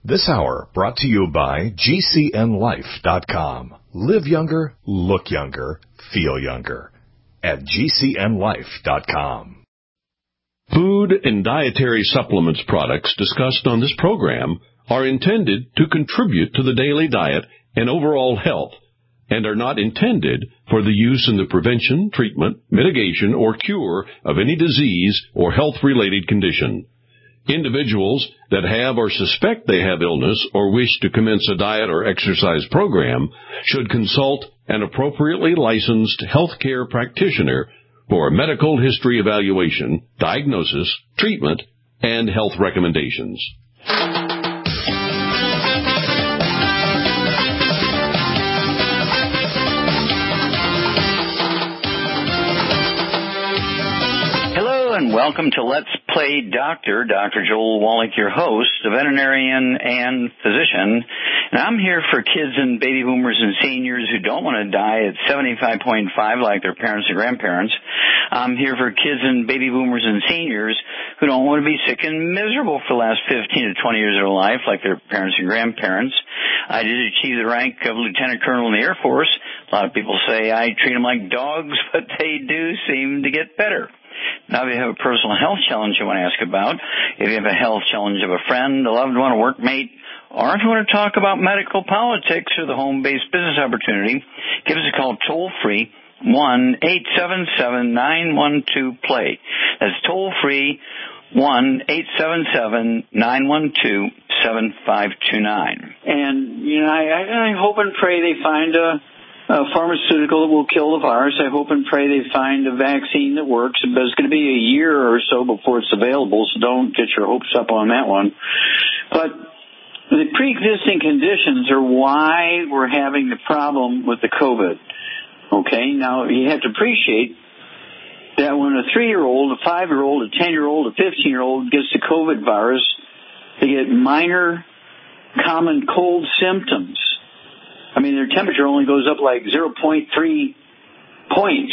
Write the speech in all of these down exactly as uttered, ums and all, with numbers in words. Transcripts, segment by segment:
This hour brought to you by G C N life dot com. Live younger, look younger, feel younger at G C N life dot com. Food and dietary supplements products discussed on this program are intended to contribute to the daily diet and overall health and are not intended for the use in the prevention, treatment, mitigation, or cure of any disease or health-related condition. Individuals that have or suspect they have illness or wish to commence a diet or exercise program should consult an appropriately licensed healthcare practitioner for a medical history evaluation, diagnosis, treatment, and health recommendations. And welcome to Let's Play Doctor. Doctor Joel Wallach, your host, a veterinarian and physician. And I'm here for kids and baby boomers and seniors who don't want to die at seventy-five point five like their parents and grandparents. I'm here for kids and baby boomers and seniors who don't want to be sick and miserable for the last fifteen to twenty years of their life like their parents and grandparents. I did achieve the rank of lieutenant colonel in the Air Force. A lot of people say I treat them like dogs, but they do seem to get better. Now, if you have a personal health challenge you want to ask about, if you have a health challenge of a friend, a loved one, a workmate, or if you want to talk about medical politics or the home-based business opportunity, give us a call toll-free, one eight seven seven nine one two play. That's toll-free, one eight seven seven nine one two seven five two nine. And, you know, I, I hope and pray they find a A pharmaceutical that will kill the virus. I hope and pray they find a vaccine that works, but it's going to be a year or so before it's available, so don't get your hopes up on that one. But the pre-existing conditions are why we're having the problem with the COVID. Okay, now you have to appreciate that when a three-year-old, a five-year-old, a ten-year-old, a fifteen-year-old gets the COVID virus, they get minor common cold symptoms. I mean, their temperature only goes up like zero point three points,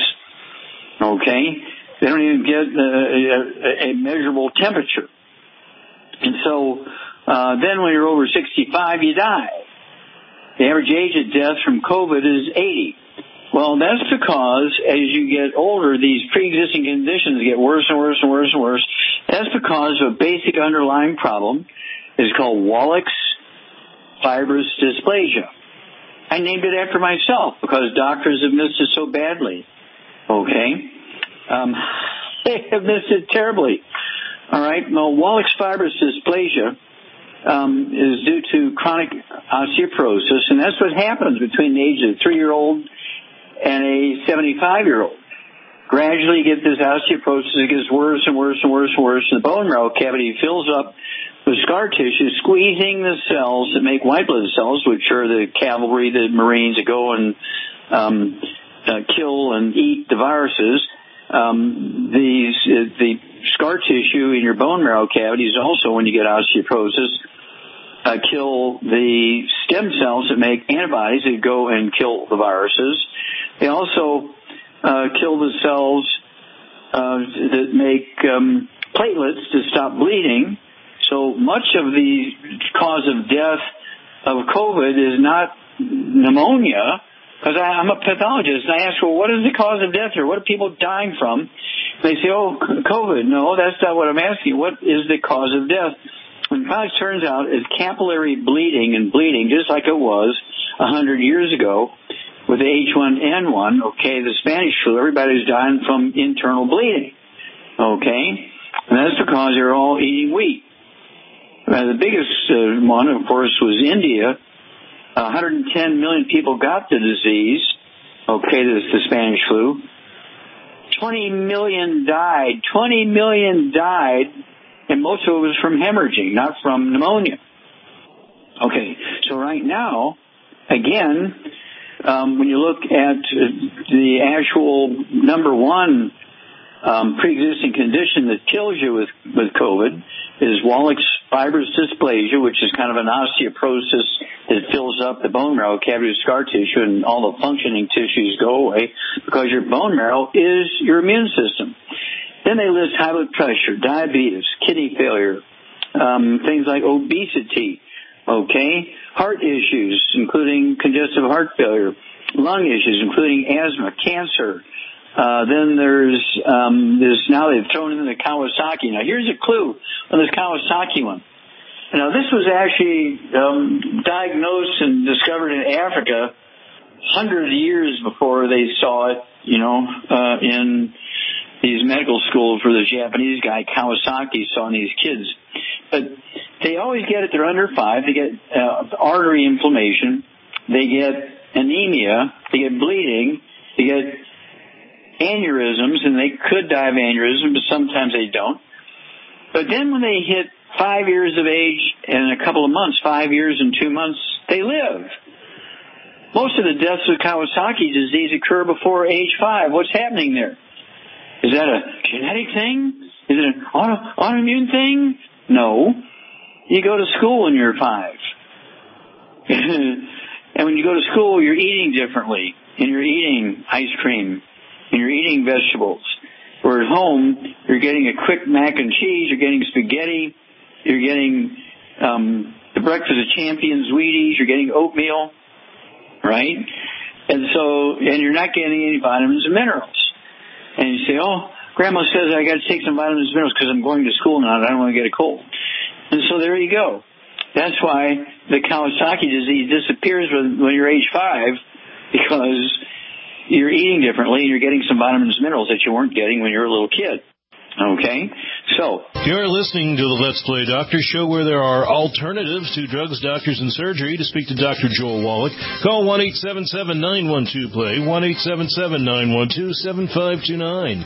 okay? They don't even get a, a, a measurable temperature. And so uh, then when you're over sixty-five, you die. The average age of death from COVID is eighty. Well, that's because as you get older, these pre-existing conditions get worse and worse and worse and worse. That's because of a basic underlying problem. It's called Wallach's fibrous dysplasia. I named it after myself because doctors have missed it so badly. Okay? Um, they have missed it terribly. All right? Well, Wallach's fibrous dysplasia um, is due to chronic osteoporosis, and that's what happens between the age of a three-year-old and a seventy-five-year-old. Gradually you get this osteoporosis. It gets worse and worse and worse and worse. And the bone marrow cavity fills up with scar tissue, squeezing the cells that make white blood cells, which are the cavalry, the Marines that go and um, uh, kill and eat the viruses. Um, these uh, the scar tissue in your bone marrow cavities also, when you get osteoporosis, uh, kill the stem cells that make antibodies that go and kill the viruses. They also uh, kill the cells uh, that make um, platelets to stop bleeding. So much of the cause of death of COVID is not pneumonia, because I'm a pathologist, and I ask, well, what is the cause of death here? What are people dying from? They say, oh, COVID. No, that's not what I'm asking. What is the cause of death? And it turns out it's capillary bleeding and bleeding, just like it was one hundred years ago with H one N one, okay, the Spanish flu. Everybody's dying from internal bleeding, okay? And that's because they're all eating wheat. Uh, the biggest uh, one, of course, was India. one hundred ten million people got the disease. Okay, this is the Spanish flu. twenty million died. twenty million died, and most of it was from hemorrhaging, not from pneumonia. Okay, so right now, again, um, when you look at uh, the actual number one um, pre-existing condition that kills you with, with COVID is Wallach's fibrous dysplasia, which is kind of an osteoporosis that fills up the bone marrow cavity with scar tissue, and all the functioning tissues go away because your bone marrow is your immune system. Then they list high blood pressure, diabetes, kidney failure, um, things like obesity, Okay? Heart issues, including congestive heart failure. Lung issues, including asthma, cancer. Uh, then there's um, this, now they've thrown in the Kawasaki. Now, here's a clue on this Kawasaki one. Now, this was actually um, diagnosed and discovered in Africa hundreds of years before they saw it, you know, uh, in these medical schools where the Japanese guy, Kawasaki, saw in these kids. But they always get it, they're under five, they get uh, artery inflammation, they get anemia, they get bleeding, they get aneurysms, and they could die of aneurysm, but sometimes they don't. But then when they hit five years of age and a couple of months, five years and two months, they live. Most of the deaths of Kawasaki disease occur before age five. What's happening there? Is that a genetic thing? Is it an auto, autoimmune thing? No. You go to school when you're five. And when you go to school, you're eating differently. And you're eating ice cream. And you're eating vegetables. Or at home, you're getting a quick mac and cheese. You're getting spaghetti. You're getting um, the breakfast of champions, Wheaties. You're getting oatmeal. Right? And so, and you're not getting any vitamins and minerals. And you say, oh, Grandma says I got to take some vitamins and minerals because I'm going to school now and I don't want to get a cold. And so there you go. That's why the Kawasaki disease disappears when, when you're age five, because you're eating differently and you're getting some vitamins and minerals that you weren't getting when you were a little kid. Okay? So you're listening to the Let's Play Doctor Show, where there are alternatives to drugs, doctors, and surgery. To speak to Doctor Joel Wallach, call one eight seven seven, nine one two, play, one eight seven seven, nine one two, seven five two nine.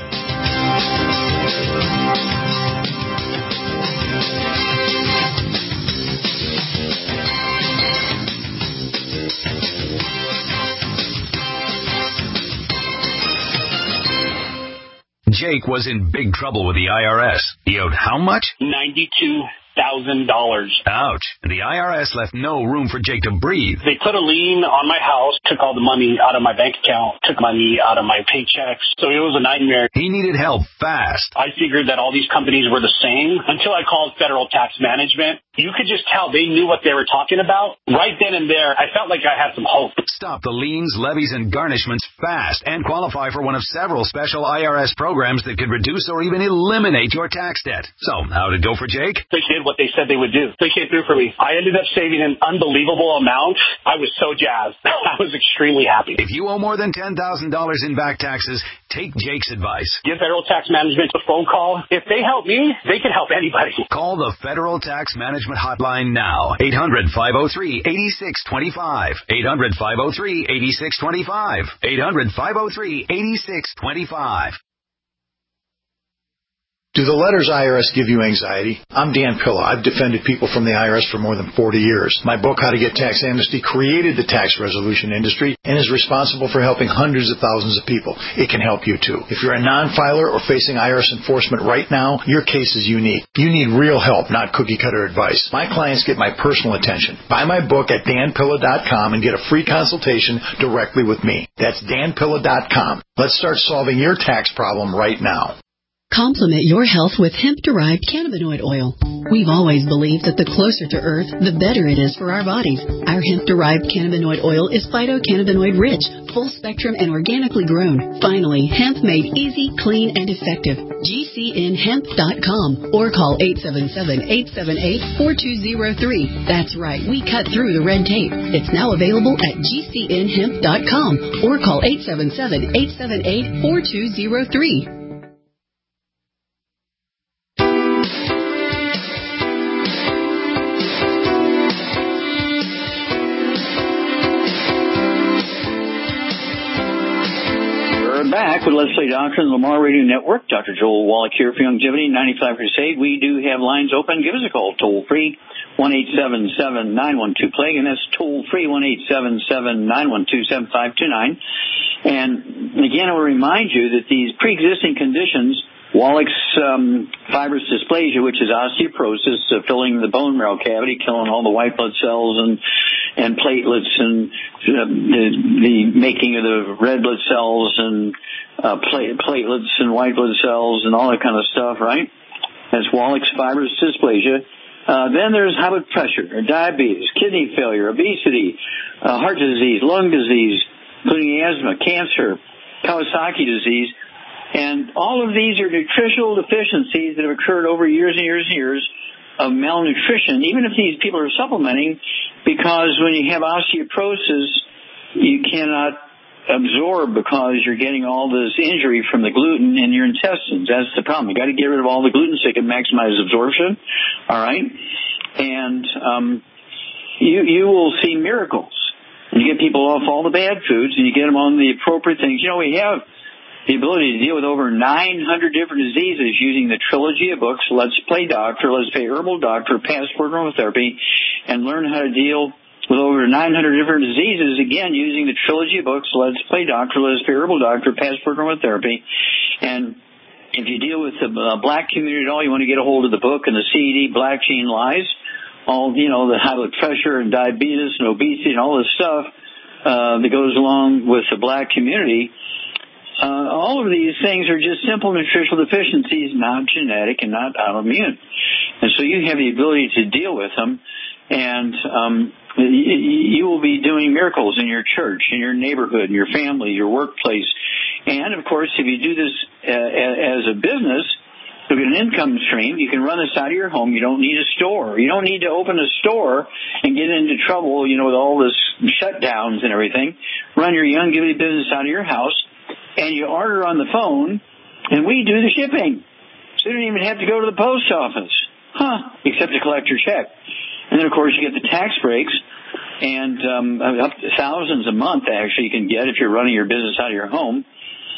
Jake was in big trouble with the I R S. He owed how much? ninety-two thousand dollars. Ouch. And the I R S left no room for Jake to breathe. They put a lien on my house, took all the money out of my bank account, took money out of my paychecks. So it was a nightmare. He needed help fast. I figured that all these companies were the same until I called Federal Tax Management. You could just tell they knew what they were talking about. Right then and there, I felt like I had some hope. Stop the liens, levies, and garnishments fast and qualify for one of several special I R S programs that could reduce or even eliminate your tax debt. So, how'd it go for Jake? They did what they said they would do. They came through for me. I ended up saving an unbelievable amount. I was so jazzed. I was extremely happy. If you owe more than ten thousand dollars in back taxes, take Jake's advice. Give Federal Tax Management a phone call. If they help me, they can help anybody. Call the Federal Tax Management Hotline now. eight hundred, five oh three, eight six two five. eight hundred, five oh three, eight six two five. eight hundred, five oh three, eight six two five. Do the letters I R S give you anxiety? I'm Dan Pilla. I've defended people from the I R S for more than forty years. My book, How to Get Tax Amnesty, created the tax resolution industry and is responsible for helping hundreds of thousands of people. It can help you, too. If you're a non-filer or facing I R S enforcement right now, your case is unique. You need real help, not cookie-cutter advice. My clients get my personal attention. Buy my book at dan pilla dot com and get a free consultation directly with me. That's dan pilla dot com. Let's start solving your tax problem right now. Complement your health with hemp-derived cannabinoid oil. We've always believed that the closer to Earth, the better it is for our bodies. Our hemp-derived cannabinoid oil is phytocannabinoid-rich, full-spectrum, and organically grown. Finally, hemp made easy, clean, and effective. G C N hemp dot com or call eight seven seven, eight seven eight, four two zero three. That's right, we cut through the red tape. It's now available at G C N hemp dot com or call eight seven seven, eight seven eight, four two zero three. Back with Let's Play Doctor and Lamar Radio Network. Doctor Joel Wallach here for Longevity ninety-five Crusade. We do have lines open. Give us a call toll free, one eight seven seven, nine one two, plague, and that's toll free, one eight seven seven, nine one two, seven five two nine. And again, I will remind you that these pre-existing conditions, Wallach's um, fibrous dysplasia, which is osteoporosis, uh, filling the bone marrow cavity, killing all the white blood cells and and platelets and uh, the, the making of the red blood cells and uh, plate, platelets and white blood cells and all that kind of stuff, right? That's Wallach's fibrous dysplasia. Uh, then there's high blood pressure, diabetes, kidney failure, obesity, uh, heart disease, lung disease, including asthma, cancer, Kawasaki disease. And all of these are nutritional deficiencies that have occurred over years and years and years of malnutrition, even if these people are supplementing, because when you have osteoporosis, you cannot absorb because you're getting all this injury from the gluten in your intestines. That's the problem. You got to get rid of all the gluten so you can maximize absorption. All right, and um, you you will see miracles. You get people off all the bad foods, and you get them on the appropriate things. You know, we have the ability to deal with over nine hundred different diseases using the trilogy of books, Let's Play Doctor, Let's Play Herbal Doctor, Passport Aromatherapy, and learn how to deal with over nine hundred different diseases, again, using the trilogy of books, Let's Play Doctor, Let's Play Herbal Doctor, Passport Aromatherapy. And if you deal with the uh, black community at all, you want to get a hold of the book and the C D, Black Gene Lies, all, you know, the high blood pressure and diabetes and obesity and all this stuff uh, that goes along with the black community. Uh, all of these things are just simple nutritional deficiencies, not genetic and not autoimmune. And so you have the ability to deal with them, and um, you, you will be doing miracles in your church, in your neighborhood, in your family, your workplace. And, of course, if you do this uh, as a business, you'll get an income stream. You can run this out of your home. You don't need a store. You don't need to open a store and get into trouble, you know, with all this shutdowns and everything. Run your Youngevity business out of your house. And you order on the phone, and we do the shipping. So you don't even have to go to the post office, huh, except to collect your check. And then, of course, you get the tax breaks, and um, up to thousands a month, actually, you can get if you're running your business out of your home.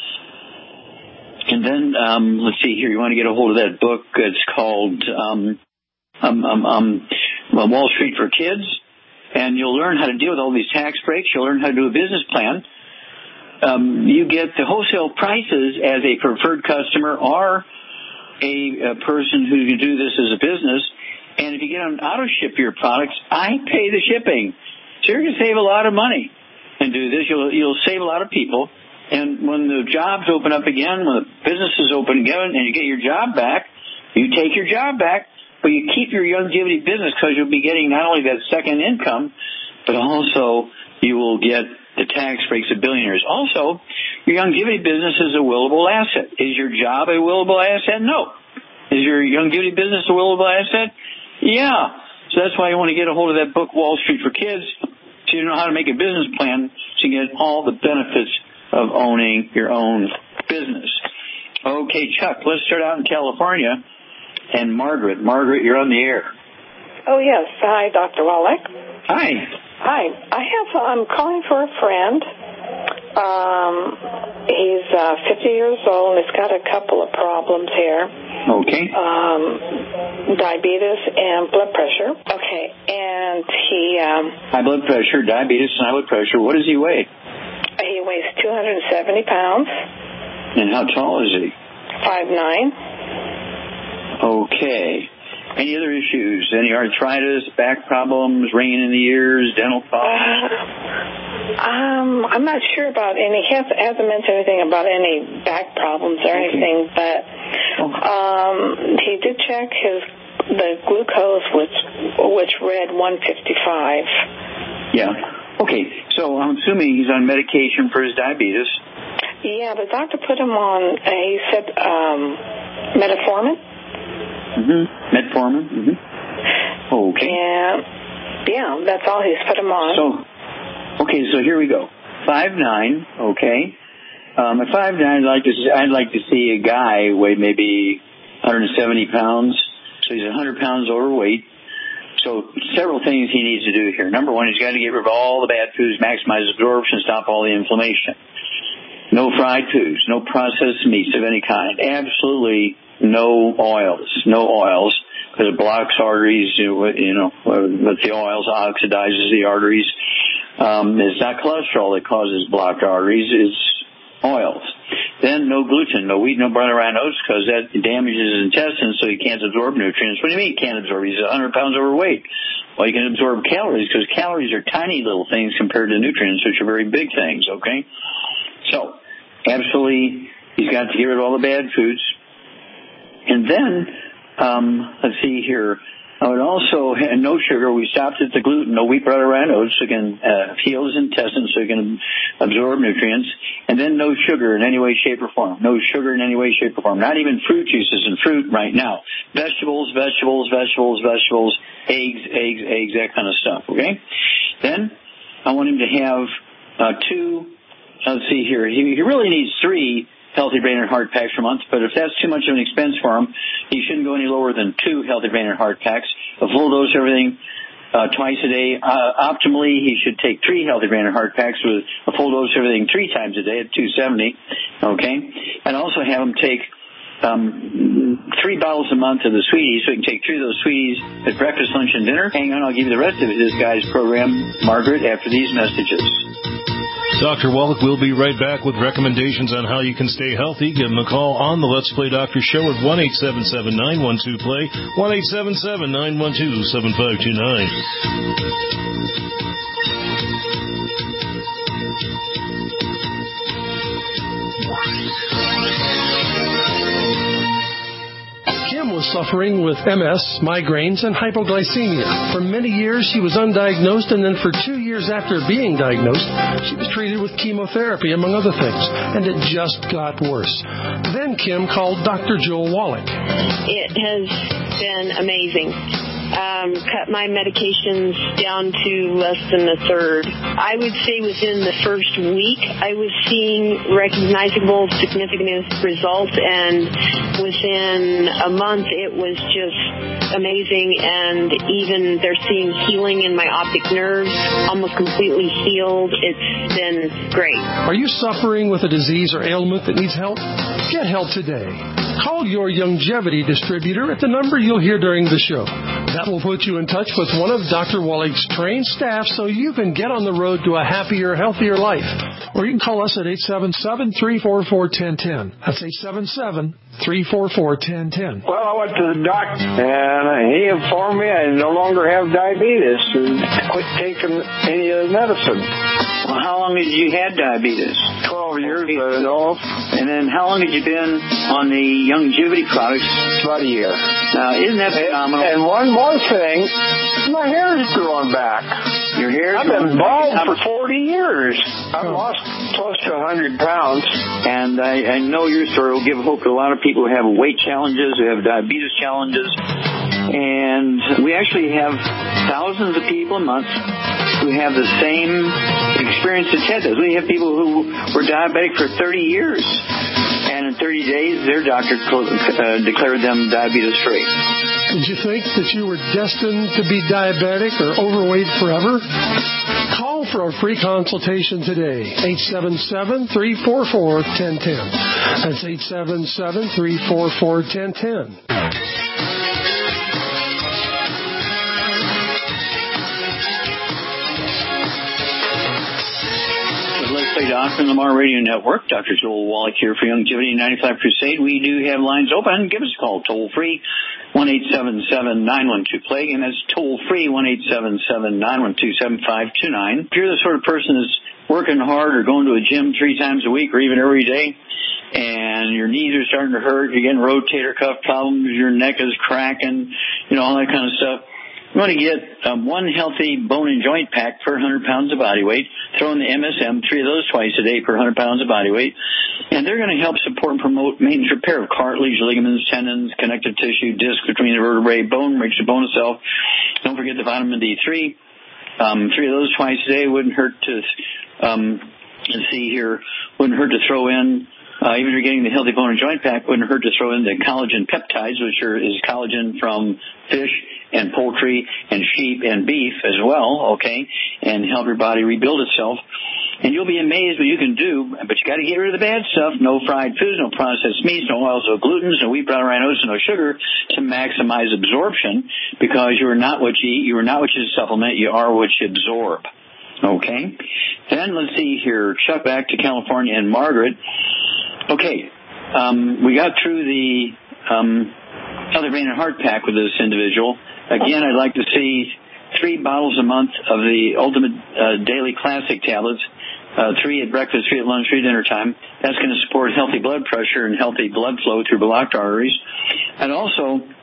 And then, um, let's see here, you want to get a hold of that book. It's called um, um, um, um, Wall Street for Kids, and you'll learn how to deal with all these tax breaks. You'll learn how to do a business plan. Um, you get the wholesale prices as a preferred customer or a, a person who can do this as a business. And if you get on auto ship your products, I pay the shipping. So you're going to save a lot of money and do this. You'll, you'll save a lot of people. And when the jobs open up again, when the businesses open again and you get your job back, you take your job back, but you keep your Youngevity business because you'll be getting not only that second income, but also you will get the tax breaks of billionaires. Also, your Youngevity business is a willable asset. Is your job a willable asset? No. Is your Youngevity business a willable asset? Yeah. So that's why you want to get a hold of that book, Wall Street for Kids, so you know how to make a business plan so you get all the benefits of owning your own business. Okay, Chuck, let's start out in California. And Margaret. Margaret, you're on the air. Oh, yes. Hi, Doctor Wallach. Hi. Hi. I have, I'm calling for a friend. Um, he's uh, fifty years old and he's got a couple of problems here. Okay. Um, diabetes and blood pressure. Okay. And he... Um, high blood pressure, diabetes, and high blood pressure. What does he weigh? He weighs two hundred seventy pounds. And how tall is he? five nine. Okay. Any other issues? Any arthritis, back problems, ringing in the ears, dental problems? Uh, um, I'm not sure about any. He hasn't, hasn't mentioned anything about any back problems or okay. anything, but um, he did check his the glucose, which which read one fifty-five. Yeah. Okay. So I'm assuming he's on medication for his diabetes. Yeah, the doctor put him on. Uh, he said um, metformin. Mm-hmm. Metformin. Mm-hmm. Okay. And yeah, that's all he's put him on. So, okay, so here we go. Five nine. Okay. Um, at five nine, I'd like to see, I'd like to see a guy weigh maybe one hundred seventy pounds. So he's one hundred pounds overweight. So several things he needs to do here. Number one, he's got to get rid of all the bad foods, maximize absorption, stop all the inflammation. No fried foods, no processed meats of any kind. Absolutely no oils, no oils, because it blocks arteries, you know, with the oils, oxidizes the arteries. Um, it's not cholesterol that causes blocked arteries, it's oils. Then no gluten, no wheat, no brown around oats, because that damages his intestines so he can't absorb nutrients. What do you mean he can't absorb? He's one hundred pounds overweight. Well, he can absorb calories, because calories are tiny little things compared to nutrients, which are very big things, okay? So, absolutely, he's got to get rid of all the bad foods. And then, um, let's see here, I would also, and no sugar, we stopped at the gluten, no wheat, butter, rye, and oats, so it can uh, heal his intestines so it can absorb nutrients. And then no sugar in any way, shape, or form. No sugar in any way, shape, or form. Not even fruit juices and fruit right now. Vegetables, vegetables, vegetables, vegetables, eggs, eggs, eggs, that kind of stuff, okay? Then I want him to have uh, two, let's see here, he, he really needs three Healthy Brain and Heart Packs per month, but if that's too much of an expense for him, he shouldn't go any lower than two Healthy Brain and Heart Packs, a full dose of everything uh, twice a day. Uh, optimally, he should take three Healthy Brain and Heart Packs with a full dose of everything three times a day at two seventy, okay? And also have him take um, three bottles a month of the Sweeties, so he can take three of those Sweeties at breakfast, lunch, and dinner. Hang on, I'll give you the rest of this guy's program, Margaret, after these messages. Doctor Wallach will be right back with recommendations on how you can stay healthy. Give him a call on the Let's Play Doctor Show at one eight seven seven, nine one two, play, one eight seven seven, nine one two, seven five two nine. Kim was suffering with M S, migraines, and hypoglycemia. For many years, she was undiagnosed, and then for two years after being diagnosed, she was treated with chemotherapy, among other things, and it just got worse. Then Kim called Doctor Joel Wallach. It has been amazing. Um, cut my medications down to less than a third. I would say within the first week, I was seeing recognizable, significant results, and within a month, it was just amazing. And even they're seeing healing in my optic nerves, almost completely healed. It's been great. Are you suffering with a disease or ailment that needs help? Get help today. Call your Youngevity distributor at the number you'll hear during the show. That will put you in touch with one of Doctor Wallach's trained staff so you can get on the road to a happier, healthier life. Or you can call us at eight seven seven, three four four, one zero one zero. That's eight seven seven, three four four, one zero one zero. Well, I went to the doctor, and he informed me I no longer have diabetes and quit taking any of the medicine. Well, how long had you had diabetes? Twelve years, I know. And then how long had you been on the Youngevity products? About a year. Now, isn't that phenomenal? And one more thing, my hair is growing back. Your hair is I've been growing bald for forty years. I've lost close to one hundred pounds. And I, I know your story will give hope to a lot of people who have weight challenges, who have diabetes challenges. And we actually have thousands of people a month who have the same experience that Ted does. We have people who were diabetic for thirty years. And in thirty days, their doctor uh, declared them diabetes-free. Did you think that you were destined to be diabetic or overweight forever? Call for a free consultation today. eight seven seven, three four four, one zero one zero. That's eight seven seven, three four four, one zero one zero. Doctor on the Lamar Radio Network. Doctor Joel Wallach here for Youngevity ninety-five Crusade. We do have lines open. Give us a call toll free, one eight seven seven, nine one two, play. And that's toll free, one eight seven seven, nine one two, seven five two nine. If you're the sort of person that's working hard or going to a gym three times a week or even every day, and your knees are starting to hurt, you're getting rotator cuff problems, your neck is cracking, you know, all that kind of stuff, you want to get um, one healthy bone and joint pack per one hundred pounds of body weight. Throw in the M S M, three of those twice a day per one hundred pounds of body weight. And they're going to help support and promote maintenance repair of cartilage, ligaments, tendons, connective tissue, disc between the vertebrae, bone, makes the bone itself. Don't forget the vitamin D three. Um, three of those twice a day wouldn't hurt to, um, let's see here, wouldn't hurt to throw in. Uh, even if you're getting the healthy bone and joint pack, wouldn't hurt to throw in the collagen peptides, which are, is collagen from fish and poultry and sheep and beef as well, okay, and help your body rebuild itself. And you'll be amazed what you can do, but you got to get rid of the bad stuff. No fried foods, no processed meats, no oils, no glutens, no wheat, brown rice, no sugar to maximize absorption, because you are not what you eat, you are not what you supplement, you are what you absorb. Okay? Then let's see here. Chuck back to California and Margaret. Okay, um, we got through the um, Healthy Brain and Heart Pack with this individual. Again, I'd like to see three bottles a month of the Ultimate uh, Daily Classic tablets, uh, three at breakfast, three at lunch, three at dinner time. That's going to support healthy blood pressure and healthy blood flow through blocked arteries. And also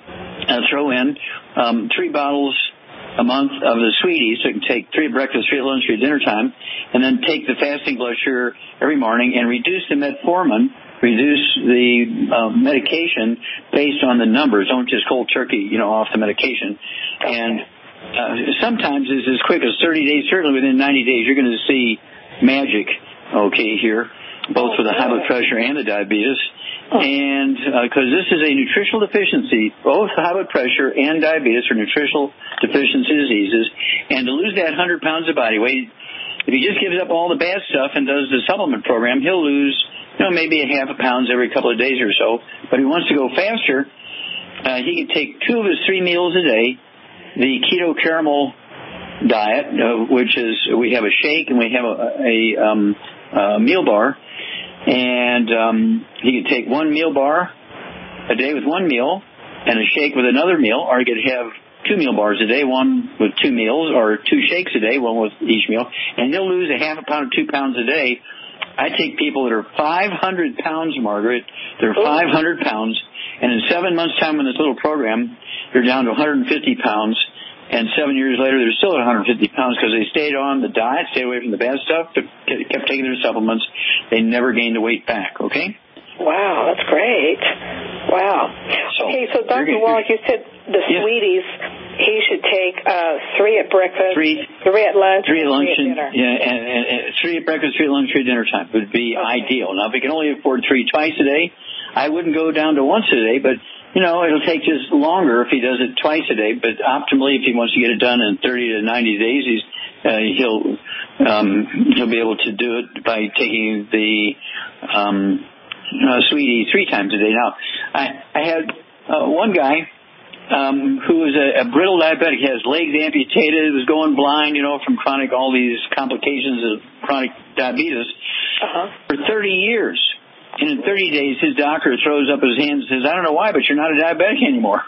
uh, throw in um, three bottles a month of the Sweeties, so you can take three at breakfast, three at lunch, three at dinner time, and then take the fasting blood sugar every morning and reduce the metformin, reduce the uh, medication based on the numbers. Don't just cold turkey, you know, off the medication. And uh, sometimes it's as quick as thirty days, certainly within ninety days, you're going to see magic, okay, here, both with the high blood pressure and the diabetes. And because uh, this is a nutritional deficiency, both high blood pressure and diabetes are nutritional deficiency diseases. And to lose that one hundred pounds of body weight, if he just gives up all the bad stuff and does the supplement program, he'll lose, you know, maybe a half a pound every couple of days or so. But if he wants to go faster, uh, he can take two of his three meals a day, the keto caramel diet, uh, which is we have a shake and we have a, a, um, a meal bar. And um, he could take one meal bar a day with one meal and a shake with another meal, or he could have two meal bars a day, one with two meals, or two shakes a day, one with each meal, and he'll lose a half a pound or two pounds a day. I take people that are five hundred pounds, Margaret. They're five hundred pounds, and in seven months' time in this little program, they're down to one hundred fifty pounds. And seven years later, they're still at one hundred fifty pounds because they stayed on the diet, stayed away from the bad stuff, but kept taking their supplements. They never gained the weight back, okay? Wow, that's great. Wow. So, okay, so Doctor Wallach, you said the yeah. Sweeties, he should take uh, three at breakfast, three, three at lunch, three at lunch, three at and, dinner. Yeah, and, and, and three at breakfast, three at lunch, three at dinner time would be okay. Ideal. Now, if he can only afford three twice a day, I wouldn't go down to once a day, but you know, it'll take just longer if he does it twice a day, but optimally, if he wants to get it done in thirty to ninety days, he's, uh, he'll, um, he'll be able to do it by taking the, um, uh, Sweetie three times a day. Now, I, I had, uh, one guy, um, who was a, a brittle diabetic. He has legs amputated, was going blind, you know, from chronic, all these complications of chronic diabetes uh-huh. for thirty years. And in thirty days, his doctor throws up his hands and says, I don't know why, but you're not a diabetic anymore.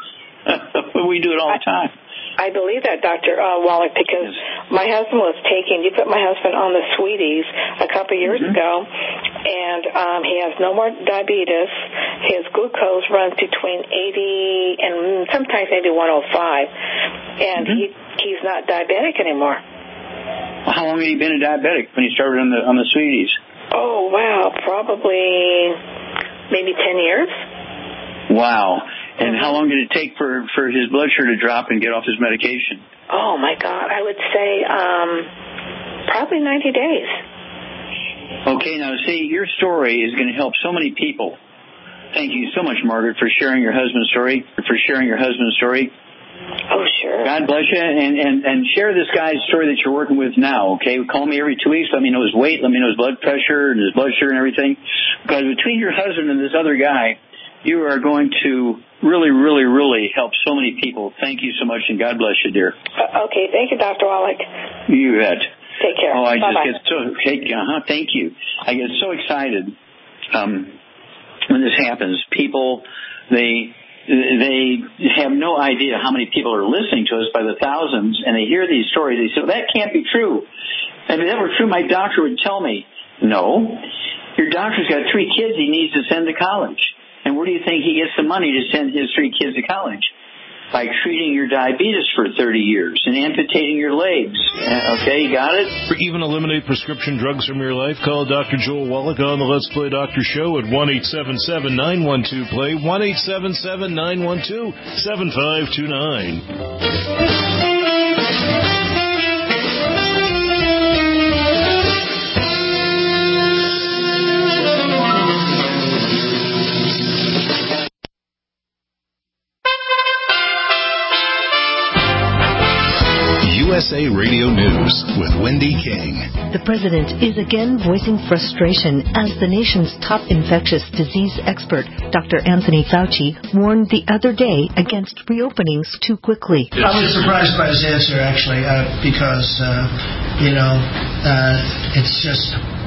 We do it all the time. I believe that, Doctor Uh, Wallach, because yes. my husband was taking, you put my husband on the Sweeties a couple of years mm-hmm. ago, and um, he has no more diabetes. His glucose runs between eighty and sometimes maybe one oh five, and mm-hmm. he he's not diabetic anymore. Well, how long had he been a diabetic when he started on the on the Sweeties? Oh, wow, probably maybe ten years. Wow. And how long did it take for, for his blood sugar to drop and get off his medication? Oh, my God. I would say um, probably ninety days. Okay, now, see, your story is going to help so many people. Thank you so much, Margaret, for sharing your husband's story, for sharing your husband's story. Oh, sure. God bless you, and, and, and share this guy's story that you're working with now, okay? Call me every two weeks. Let me know his weight. Let me know his blood pressure and his blood sugar and everything. Because between your husband and this other guy, you are going to really, really, really help so many people. Thank you so much, and God bless you, dear. Uh, okay, thank you, Doctor Wallach. You bet. Take care. Oh, I Bye-bye. just get so, hey, uh-huh, thank you. I get so excited um, when this happens. People, they... They have no idea how many people are listening to us by the thousands, and they hear these stories. They say, well, that can't be true. And if that were true, my doctor would tell me. No. Your doctor's got three kids he needs to send to college. And where do you think he gets the money to send his three kids to college? By treating your diabetes for thirty years and amputating your legs. Okay, you got it? Or even eliminate prescription drugs from your life, call Doctor Joel Wallach on the Let's Play Doctor Show at one eight seven seven, nine one two, play, one eight seven seven, nine one two, seven five two nine. U S A Radio News with Wendy King. The president is again voicing frustration as the nation's top infectious disease expert, Doctor Anthony Fauci, warned the other day against reopenings too quickly. I was surprised by his answer, actually, uh, because, uh, you know, uh, it's just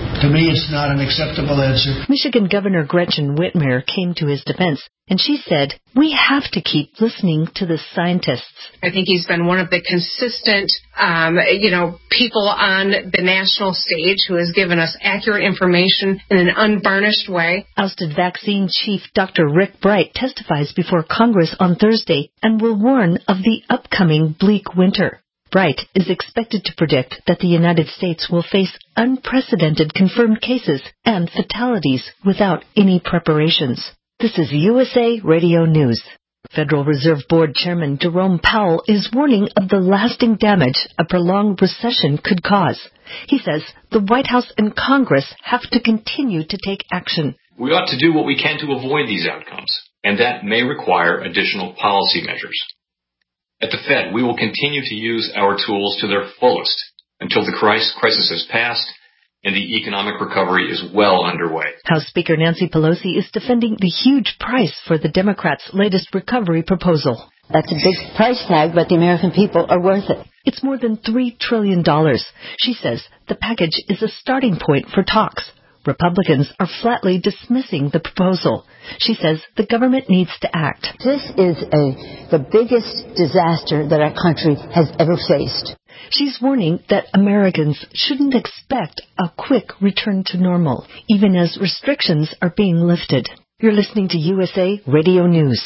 To me, it's not an acceptable answer. Michigan Governor Gretchen Whitmer came to his defense, and she said, we have to keep listening to the scientists. I think he's been one of the consistent, um, you know, people on the national stage who has given us accurate information in an unvarnished way. Ousted vaccine chief Doctor Rick Bright testifies before Congress on Thursday and will warn of the upcoming bleak winter. Bright is expected to predict that the United States will face unprecedented confirmed cases and fatalities without any preparations. This is U S A Radio News. Federal Reserve Board Chairman Jerome Powell is warning of the lasting damage a prolonged recession could cause. He says the White House and Congress have to continue to take action. We ought to do what we can to avoid these outcomes, and that may require additional policy measures. At the Fed, we will continue to use our tools to their fullest until the crisis has passed and the economic recovery is well underway. House Speaker Nancy Pelosi is defending the huge price for the Democrats' latest recovery proposal. That's a big price tag, but the American people are worth it. It's more than three trillion dollars. She says the package is a starting point for talks. Republicans are flatly dismissing the proposal. She says the government needs to act. This is a, the biggest disaster that our country has ever faced. She's warning that Americans shouldn't expect a quick return to normal, even as restrictions are being lifted. You're listening to U S A Radio News.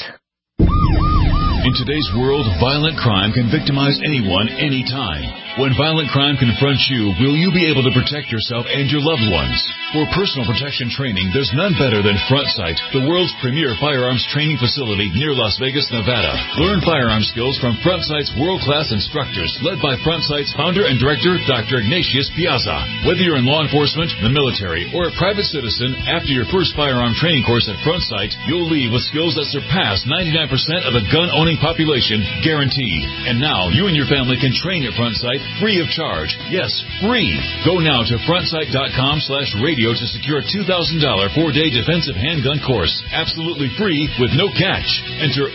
In today's world, violent crime can victimize anyone, anytime. When violent crime confronts you, will you be able to protect yourself and your loved ones? For personal protection training, there's none better than Front Sight, the world's premier firearms training facility near Las Vegas, Nevada. Learn firearm skills from Front Sight's world-class instructors, led by Front Sight's founder and director, Doctor Ignatius Piazza. Whether you're in law enforcement, the military, or a private citizen, after your first firearm training course at Front Sight, you'll leave with skills that surpass ninety-nine percent of the gun-owning population, guaranteed. And now, you and your family can train at Front Sight free of charge. Yes, free. Go now to frontsight.com slash radio to secure a two thousand dollars four-day defensive handgun course. Absolutely free with no catch. Enter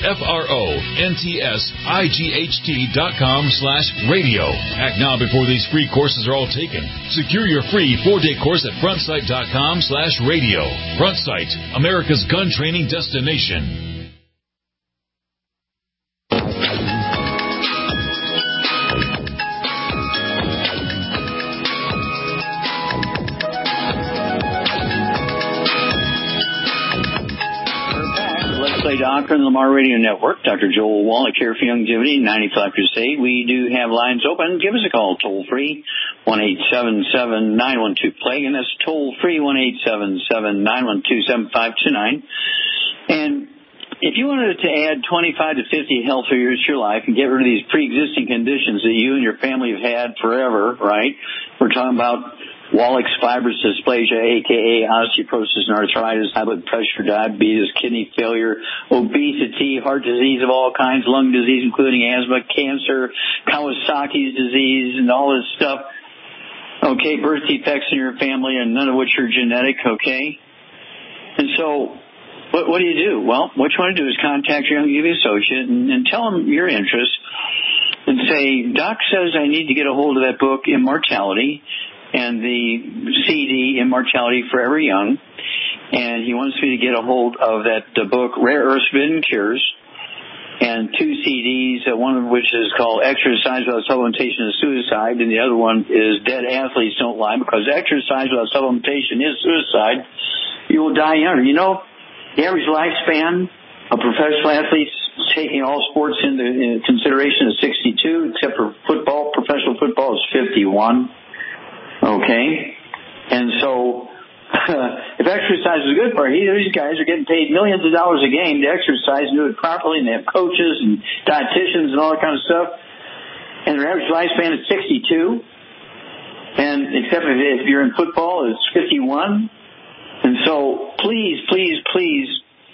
F-R-O-N-T-S-I-G-H-T dot com slash radio. Act now before these free courses are all taken. Secure your free four-day course at frontsight.com slash radio. Front Sight, America's gun training destination. Doctor on the Lamar Radio Network. Doctor Joel Wallach here for Youngevity, ninety-five Crusade. We do have lines open. Give us a call toll free, one eight seven seven, nine one two, plague, and that's toll free, one eight seven seven, nine one two, seven five two nine. And if you wanted to add twenty-five to fifty healthier years to your life and get rid of these pre-existing conditions that you and your family have had forever, right? We're talking about Wallach's fibrous dysplasia, a k a osteoporosis and arthritis, high blood pressure, diabetes, kidney failure, obesity, heart disease of all kinds, lung disease, including asthma, cancer, Kawasaki's disease, and all this stuff. Okay, birth defects in your family, and none of which are genetic, okay? And so, what, what do you do? Well, what you want to do is contact your Youngevity associate and, and tell them your interest and say, Doc says I need to get a hold of that book, Immortality, and the C D, Immortality Forever Young, and he wants me to get a hold of that uh, book, Rare Earths Forbidden Cures, and two C Ds, uh, one of which is called Exercise Without Supplementation is Suicide, and the other one is Dead Athletes Don't Lie, because exercise without supplementation is suicide. You will die younger. You know, the average lifespan of professional athletes, taking all sports into, into consideration, is sixty-two, except for football. Professional football is fifty-one. Okay, and so uh, if exercise is good for you, these guys are getting paid millions of dollars a game to exercise and do it properly, and they have coaches and dietitians and all that kind of stuff. And their average lifespan is sixty-two, and except if you're in football, it's fifty-one. And so please, please, please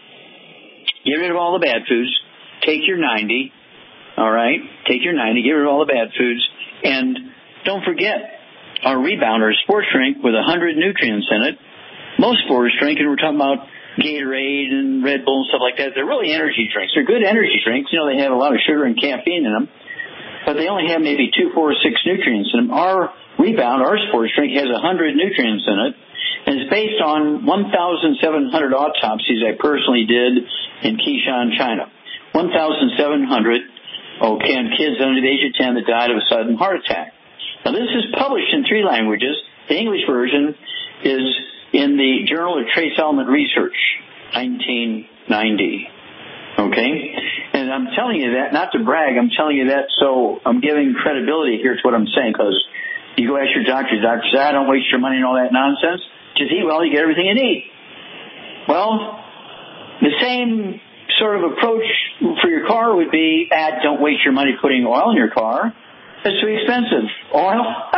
get rid of all the bad foods. Take your ninety, all right? Take your ninety, get rid of all the bad foods, and don't forget our Rebounder sports drink with one hundred nutrients in it. Most sports drink, and we're talking about Gatorade and Red Bull and stuff like that, they're really energy drinks. They're good energy drinks. You know, they have a lot of sugar and caffeine in them. but they only have maybe two, four, or six nutrients in them. Our Rebound, our sports drink, has one hundred nutrients in it, and it's based on one thousand seven hundred autopsies I personally did in Qishan, China. one thousand seven hundred, okay, on kids under the age of ten that died of a sudden heart attack. Now, this is published in three languages. The English version is in the Journal of Trace Element Research, nineteen ninety. Okay? And I'm telling you that, not to brag, I'm telling you that so I'm giving credibility here to what I'm saying, because you go ask your doctor, the doctor says, I don't waste your money and all that nonsense. Just eat well, you get everything you need. Well, the same sort of approach for your car would be, ah, don't waste your money putting oil in your car. That's too expensive. Oil?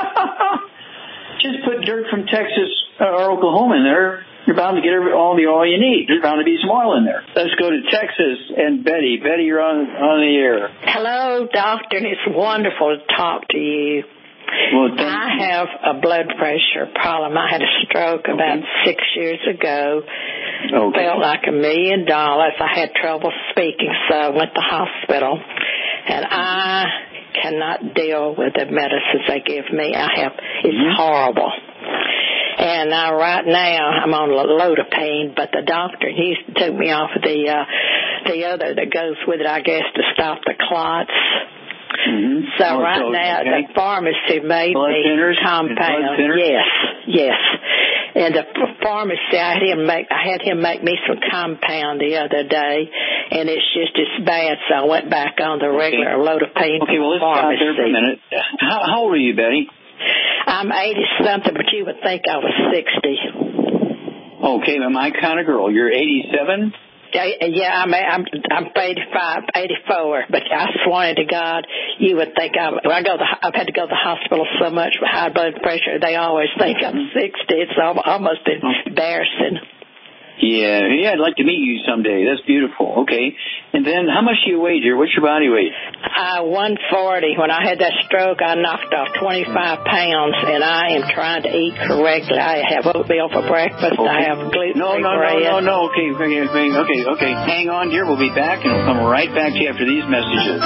Just put dirt from Texas or Oklahoma in there. You're bound to get all the oil you need. There's bound to be some oil in there. Let's go to Texas and Betty. Betty, you're on on the air. Hello, doctor. It's wonderful to talk to you. Well, I have a blood pressure problem. I had a stroke about okay. six years ago. Okay. Felt like a million dollars. I had trouble speaking, so I went to the hospital. And I cannot deal with the medicines they give me. I have It's mm-hmm. horrible. And now, right now, I'm on a load of pain, but the doctor, he took me off of the, uh, the other that goes with it, I guess, to stop the clots. Mm-hmm. So oh, right so, now, okay. the pharmacy made blood me thinners? compound. Blood thinners? Yes, yes. And the pharmacy, I had him make, I had him make me some compound the other day, and it's just as bad. So I went back on the regular okay. load of pain. Okay, well let's stop there for a minute. How, how old are you, Betty? I'm eighty something, but you would think I was sixty. Okay, I'm my kind of girl. You're eighty-seven. Yeah, I'm I'm I'm eighty-five, eighty-four, but I swear to God, you would think I. I go. To, I've had to go to the hospital so much with high blood pressure. They always think I'm sixty. It's almost embarrassing. Yeah, yeah, I'd like to meet you someday. That's beautiful. Okay, and then how much do you weigh, dear? What's your body weight? Uh, one forty. When I had that stroke, I knocked off twenty-five pounds, and I am trying to eat correctly. I have oatmeal for breakfast. Okay. I have gluten-free No, no, bread. no, no, no. Okay, okay, okay, okay, okay. Hang on, dear. We'll be back, and we'll come right back to you after these messages.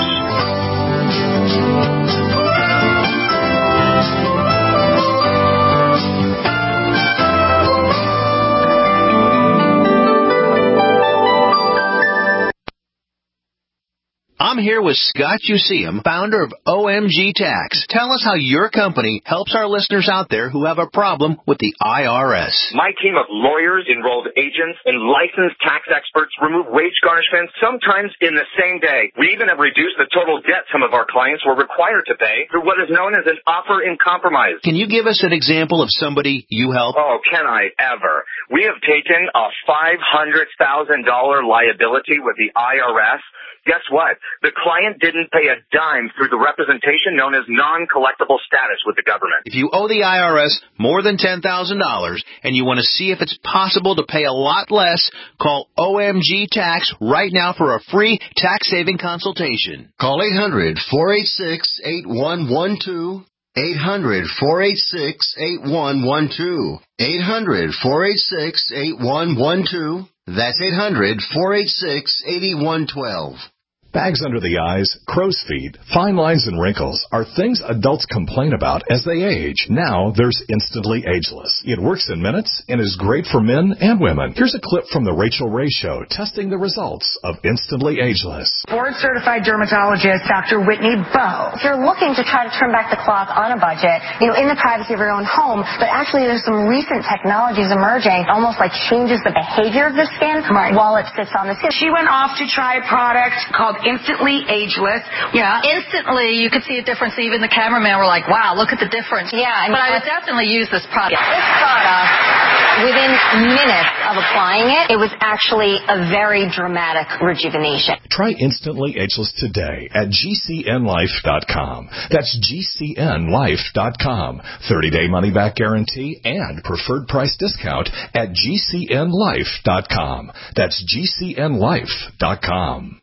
I'm here with Scott Useum, founder of O M G Tax. Tell us how your company helps our listeners out there who have a problem with the I R S. My team of lawyers, enrolled agents, and licensed tax experts remove wage garnishments sometimes in the same day. We even have reduced the total debt some of our clients were required to pay through what is known as an offer in compromise. Can you give us an example of somebody you help? Oh, can I ever? We have taken a five hundred thousand dollars liability with the I R S. Guess what? The client didn't pay a dime through the representation known as non-collectible status with the government. If you owe the I R S more than ten thousand dollars and you want to see if it's possible to pay a lot less, call O M G Tax right now for a free tax-saving consultation. Call eight hundred, four eight six, eight one one two. eight hundred, four eight six, eight one one two. eight hundred, four eight six, eight one one two. That's eight hundred, four eight six, eight one one two. Bags under the eyes, crow's feet, fine lines, and wrinkles are things adults complain about as they age. Now there's Instantly Ageless. It works in minutes and is great for men and women. Here's a clip from the Rachel Ray Show testing the results of Instantly Ageless. Board-certified dermatologist Doctor Whitney Bowe. If you're looking to try to turn back the clock on a budget, you know, in the privacy of your own home, but actually there's some recent technologies emerging, almost like changes the behavior of the skin right. while it sits on the skin. She went off to try a product called Instantly Ageless. Yeah, instantly you could see a difference. Even the cameraman were like, wow, look at the difference. Yeah, I mean, but I would definitely use this product. This product, within minutes of applying it, it was actually a very dramatic rejuvenation. Try Instantly Ageless today at G C N life dot com. That's G C N life dot com. thirty-day money-back guarantee and preferred price discount at G C N life dot com. That's G C N life dot com.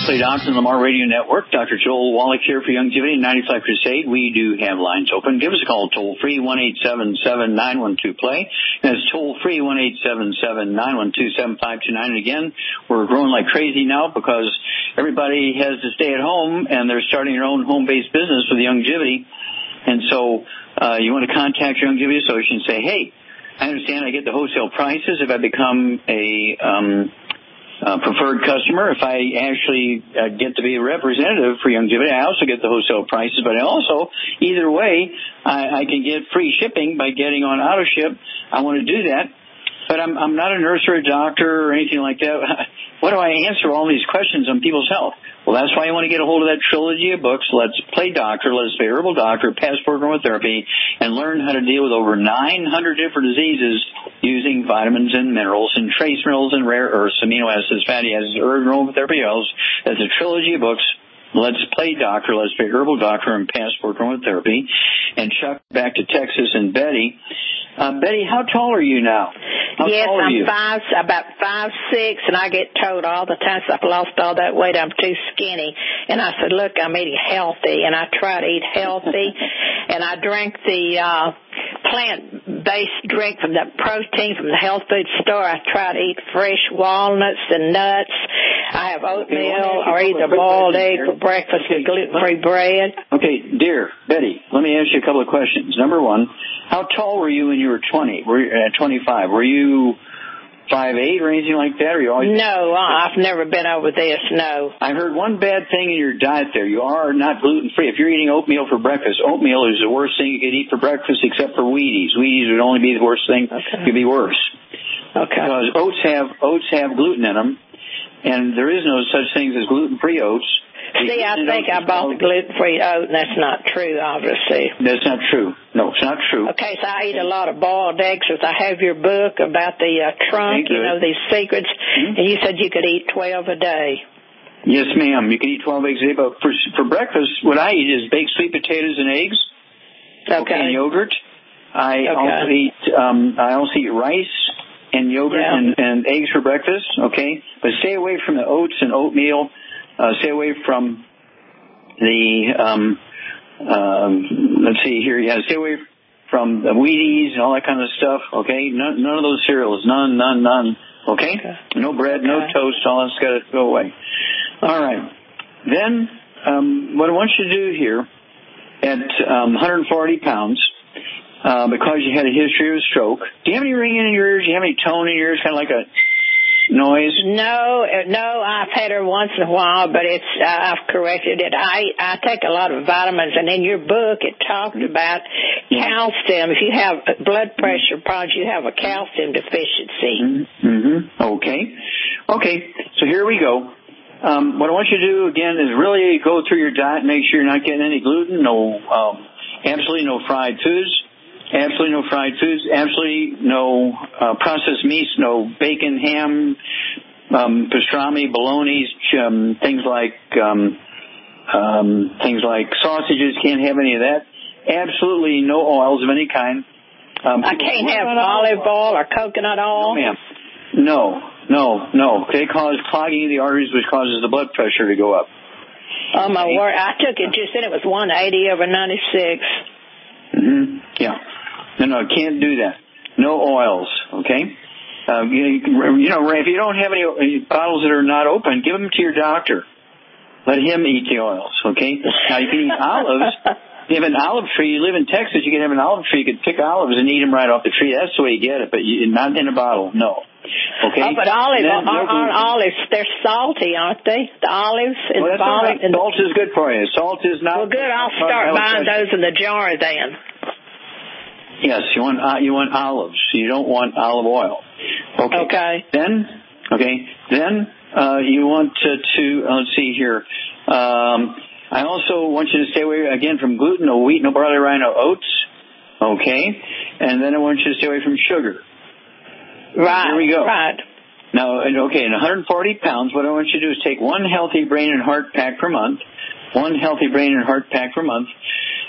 Play Doctor on the Lamar Radio Network. Doctor Joel Wallach here for Youngevity ninety-five Crusade. We do have lines open. Give us a call toll free, one eight seven seven, nine one two, play. That's toll free, one eight seven seven, nine one two, seven five two nine. And again, we're growing like crazy now because everybody has to stay at home and they're starting their own home-based business with Youngevity. And so uh, you want to contact your Youngevity associate and say, hey, I understand I get the wholesale prices if I become a um, uh, preferred customer. If I actually uh, get to be a representative for Youngevity, I also get the wholesale prices. But I also, either way, I, I can get free shipping by getting on AutoShip. I want to do that. But I'm, I'm not a nurse or a doctor or anything like that. What do I answer all these questions on people's health? Well, that's why you want to get a hold of that trilogy of books, Let's Play Doctor, Let's Play Herbal Doctor, Passport Aromatherapy, and learn how to deal with over nine hundred different diseases using vitamins and minerals and trace minerals and rare earths, amino acids, fatty acids, herb aromatherapy oils. That's a trilogy of books. Let's Play Doctor, Let's Play Herbal Doctor, and Passport Aromatherapy. And Chuck, back to Texas, and Betty. Uh, Betty, how tall are you now? How yes, tall are I'm you? five, about five six, and I get told all the time, so I've lost all that weight, I'm too skinny. And I said, look, I'm eating healthy, and I try to eat healthy, and I drink the uh, plant-based drink from the protein from the health food store. I try to eat fresh walnuts and nuts. I have oatmeal or eat a boiled egg for breakfast with gluten-free bread. Okay, dear Betty, let me ask you a couple of questions. Number one, how tall were you when you were twenty? Were you at twenty-five? Were you five eight or anything like that? Or you always? No, I've never been over this. No. I heard one bad thing in your diet there. You are not gluten free. If you're eating oatmeal for breakfast, oatmeal is the worst thing you could eat for breakfast, except for Wheaties. Wheaties would only be the worst thing. Okay. Could be worse. Okay. Because oats have oats have gluten in them, and there is no such thing as gluten free oats. See, I think I bought the gluten-free oat, and that's not true, obviously. That's not true. No, it's not true. Okay, so I eat a lot of boiled eggs. I have your book about the uh, trunk, okay, you know, these secrets, mm-hmm. and you said you could eat twelve a day. Yes, ma'am. You can eat twelve eggs a day, but for, for breakfast, what I eat is baked sweet potatoes and eggs. Okay. okay and yogurt. I okay. also eat. Um, I also eat rice and yogurt yeah. and, and eggs for breakfast. Okay, but stay away from the oats and oatmeal. Uh, stay away from the, um, um, let's see here, yeah, stay away from the Wheaties and all that kind of stuff, okay? None, none of those cereals, none, none, none, okay? okay. No bread, okay. no toast, all that's got to go away. All right. Then, um, what I want you to do here, at um, one hundred forty pounds, uh, because you had a history of a stroke, do you have any ringing in your ears? Do you have any tone in your ears, kind of like a noise? No, no, I've had her once in a while, but it's uh, I've corrected it. I I take a lot of vitamins, and in your book it talked about calcium. If you have blood pressure problems, you have a calcium deficiency. Mm-hmm. Okay, okay. So here we go. Um, what I want you to do again is really go through your diet, make sure you're not getting any gluten, no, um, absolutely no fried foods. Absolutely no fried foods. Absolutely no uh, processed meats. No bacon, ham, um, pastrami, bologna, um, things like um, um, things like sausages. Can't have any of that. Absolutely no oils of any kind. Um, I can't have olive oil or coconut oil. No, ma'am. No, no, no. They cause clogging of the arteries, which causes the blood pressure to go up. Oh my word! I took it just then. It was one eighty over ninety-six. Mm-hmm. Yeah. No, no, can't do that. No oils, okay? Uh, you, you know, if you don't have any, any bottles that are not open, give them to your doctor. Let him eat the oils, okay? Now, you can eat olives. You have an olive tree. You live in Texas, you can have an olive tree. You can pick olives and eat them right off the tree. That's the way you get it, but you, not in a bottle, no. Okay? Oh, but olives, then, aren't, aren't olives, they're salty, aren't they? The olives in well, the that's bottle. All right. Salt is good for you. Salt is not... Well, good. I'll start buying those in the jar then. Yes, you want uh, you want olives. You don't want olive oil. Okay. Okay. Then, okay. Then uh, you want to, to uh, let's see here. Um, I also want you to stay away again from gluten, no wheat, no barley, rye, no oats. Okay. And then I want you to stay away from sugar. Right. Here we go. Right. Now, okay, in one hundred forty pounds, what I want you to do is take one healthy brain and heart pack per month. One healthy brain and heart pack per month.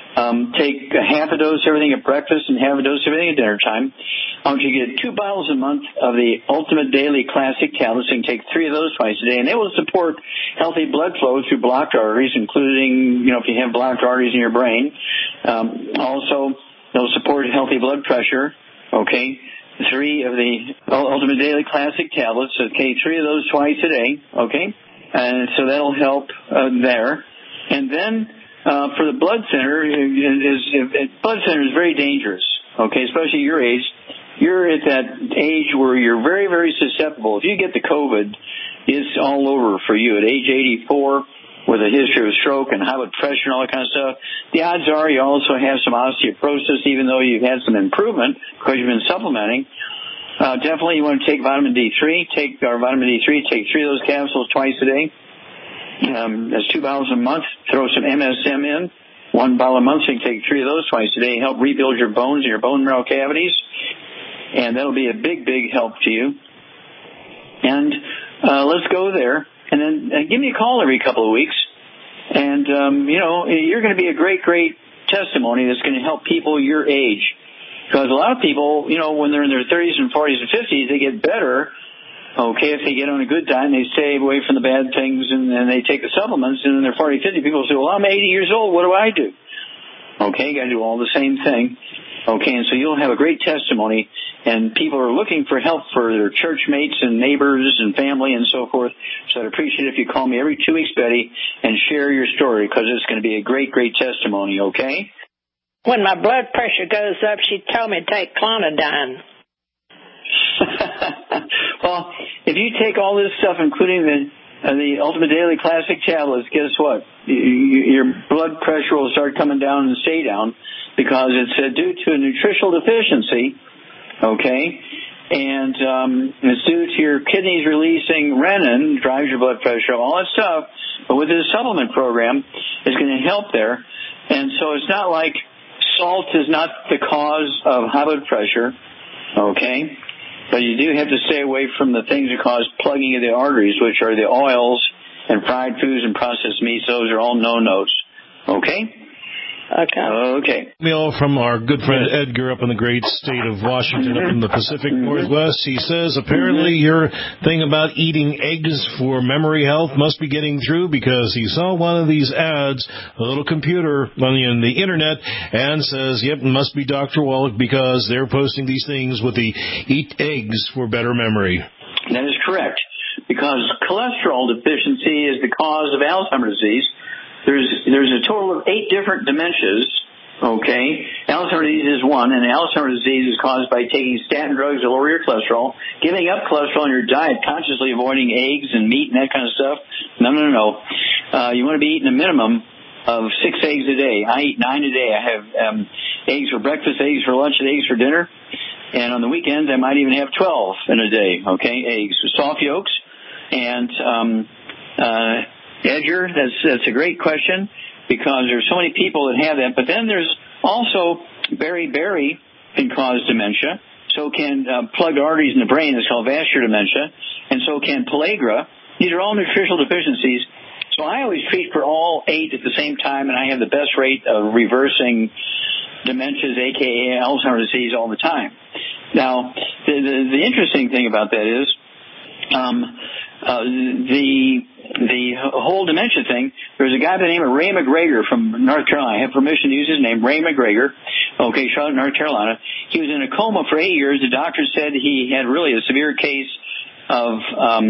Um, take a half a dose of everything at breakfast and half a dose of everything at dinner time. I want you to get two bottles a month of the Ultimate Daily Classic tablets. So you can take three of those twice a day, and they will support healthy blood flow through blocked arteries, including, you know, if you have blocked arteries in your brain. Um, also, they'll support healthy blood pressure. Okay, three of the Ultimate Daily Classic tablets. Okay, three of those twice a day. Okay, and so that'll help uh, there, and then. Uh, for the blood center, is, is, is, blood center is very dangerous, okay, especially your age. You're at that age where you're very, very susceptible. If you get the COVID, it's all over for you. At age eighty-four, with a history of stroke and high blood pressure and all that kind of stuff, the odds are you also have some osteoporosis, even though you've had some improvement because you've been supplementing. Uh, definitely you want to take vitamin D three. Take our vitamin D three. Take three of those capsules twice a day. Um, that's two bottles a month. Throw some M S M in. One bottle a month, so you can take three of those twice a day. Help rebuild your bones and your bone marrow cavities. And that'll be a big, big help to you. And uh, let's go there. And then uh, give me a call every couple of weeks. And, um, you know, you're going to be a great, great testimony that's going to help people your age. Because a lot of people, you know, when they're in their thirties and forties and fifties, they get better. Okay, if they get on a good diet and they stay away from the bad things and, and they take the supplements, and then they're forty, fifty, people say, well, I'm eighty years old, what do I do? Okay, you got to do all the same thing. Okay, and so you'll have a great testimony, and people are looking for help for their church mates and neighbors and family and so forth. So I'd appreciate it if you call me every two weeks, Betty, and share your story, because it's going to be a great, great testimony, okay? When my blood pressure goes up, she told me to take Clonidine. Well, if you take all this stuff, including the uh, the Ultimate Daily Classic tablets, guess what? You, you, your blood pressure will start coming down and stay down because it's uh, due to a nutritional deficiency, okay? And um, it's due to your kidneys releasing renin, drives your blood pressure, all that stuff. But with this supplement program, it's going to help there. And so it's not like salt is not the cause of high blood pressure, okay? But you do have to stay away from the things that cause plugging of the arteries, which are the oils and fried foods and processed meats. Those are all no-nos. Okay? Okay. Okay. Email from our good friend Edgar up in the great state of Washington, up in the Pacific Northwest. He says, apparently your thing about eating eggs for memory health must be getting through, because he saw one of these ads, a little computer on the, on the internet, and says, yep, it must be Doctor Wallach, because they're posting these things with the eat eggs for better memory. That is correct, because cholesterol deficiency is the cause of Alzheimer's disease. There's there's a total of eight different dementias, okay? Alzheimer's disease is one, and Alzheimer's disease is caused by taking statin drugs to lower your cholesterol, giving up cholesterol in your diet, consciously avoiding eggs and meat and that kind of stuff. No, no, no, no. Uh, you want to be eating a minimum of six eggs a day. I eat nine a day. I have um, eggs for breakfast, eggs for lunch, and eggs for dinner. And on the weekends, I might even have twelve in a day, okay, eggs with soft yolks. And um, uh Edgar, that's that's a great question, because there's so many people that have that. But then there's also beriberi can cause dementia. So can uh, plugged arteries in the brain. It's called vascular dementia. And so can pellagra. These are all nutritional deficiencies. So I always treat for all eight at the same time, and I have the best rate of reversing dementias, a k a. Alzheimer's disease, all the time. Now, the, the, the interesting thing about that is um, uh, the... The whole dementia thing, there's a guy by the name of Ray McGregor from North Carolina. I have permission to use his name, Ray McGregor. Okay, Charlotte, North Carolina. He was in a coma for eight years. The doctor said he had really a severe case of um,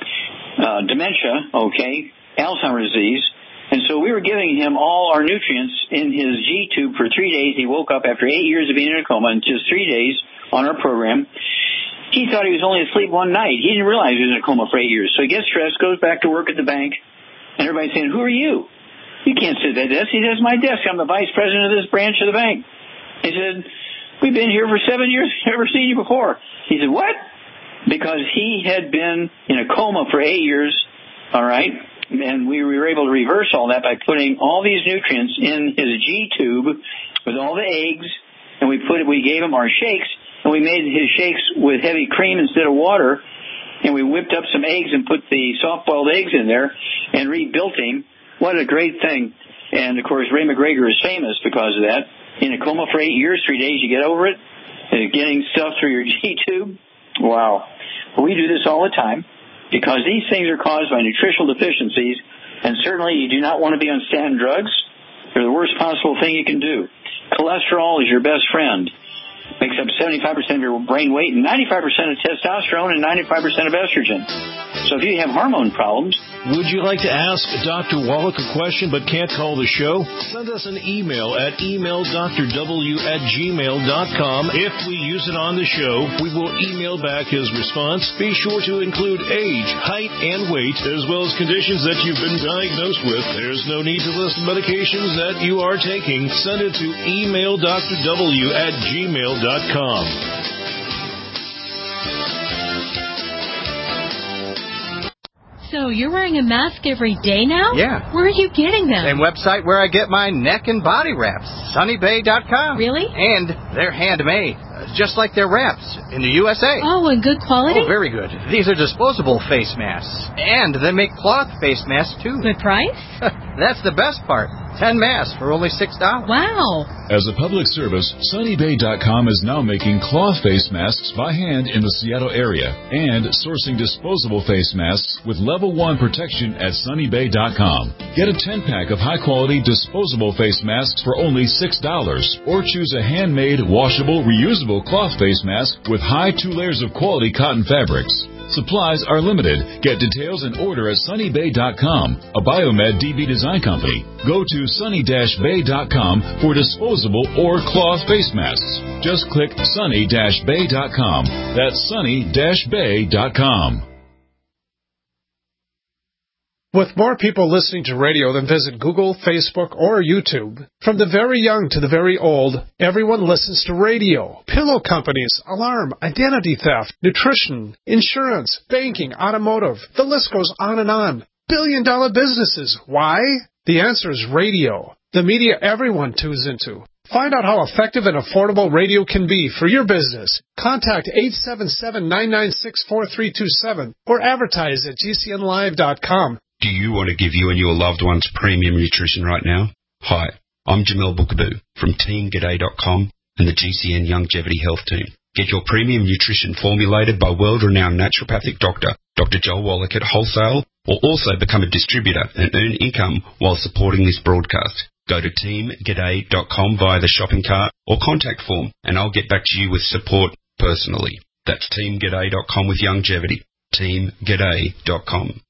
uh, dementia, okay, Alzheimer's disease. And so we were giving him all our nutrients in his G-tube for three days. He woke up after eight years of being in a coma in just three days on our program. He thought he was only asleep one night. He didn't realize he was in a coma for eight years. So he gets stressed, goes back to work at the bank, and everybody's saying, who are you? You can't sit at that desk. He says, my desk. I'm the vice president of this branch of the bank. He said, we've been here for seven years. Never seen you before. He said, what? Because he had been in a coma for eight years, all right, and we were able to reverse all that by putting all these nutrients in his G-tube with all the eggs, and we put it, we gave him our shakes. And we made his shakes with heavy cream instead of water, and we whipped up some eggs and put the soft-boiled eggs in there and rebuilt him. What a great thing. And, of course, Ray McGregor is famous because of that. In a coma for eight years, three days, you get over it. Uh, getting stuff through your G-tube. Wow. Well, we do this all the time because these things are caused by nutritional deficiencies, and certainly you do not want to be on statin drugs. They're the worst possible thing you can do. Cholesterol is your best friend. Makes up seventy-five percent of your brain weight and ninety-five percent of testosterone and ninety-five percent of estrogen. So if you have hormone problems... Would you like to ask Doctor Wallach a question but can't call the show? Send us an email at email d r w at gmail dot com. If we use it on the show, we will email back his response. Be sure to include age, height, and weight, as well as conditions that you've been diagnosed with. There's no need to list medications that you are taking. Send it to email d r w at gmail dot com. So you're wearing a mask every day now? Yeah. Where are you getting them? Same website where I get my neck and body wraps, sunny bay dot com. Really? And they're handmade, just like their wraps in the U S A. Oh, and good quality? Oh, very good. These are disposable face masks. And they make cloth face masks, too. Good price? That's the best part. Ten masks for only six dollars. Wow. As a public service, sunny bay dot com is now making cloth face masks by hand in the Seattle area and sourcing disposable face masks with level one protection at sunny bay dot com. Get a ten-pack of high-quality disposable face masks for only six dollars or choose a handmade, washable, reusable cloth face mask with high two layers of quality cotton fabrics. Supplies are limited. Get details and order at sunny bay dot com, a Biomed D B design company. Go to sunny dash bay dot com for disposable or cloth face masks. Just click sunny dash bay dot com. That's sunny dash bay dot com. With more people listening to radio than visit Google, Facebook, or YouTube, from the very young to the very old, everyone listens to radio. Pillow companies, alarm, identity theft, nutrition, insurance, banking, automotive. The list goes on and on. Billion-dollar businesses. Why? The answer is radio. The media everyone tunes into. Find out how effective and affordable radio can be for your business. Contact eight seven seven, nine nine six, four three two seven or advertise at g c n live dot com. Do you want to give you and your loved ones premium nutrition right now? Hi, I'm Jamel Bookaboo from team g'day dot com and the G C N Longevity Health Team. Get your premium nutrition formulated by world-renowned naturopathic doctor, Doctor Joel Wallach at wholesale, or also become a distributor and earn income while supporting this broadcast. Go to team g'day dot com via the shopping cart or contact form, and I'll get back to you with support personally. That's team g'day dot com with longevity. team g'day dot com.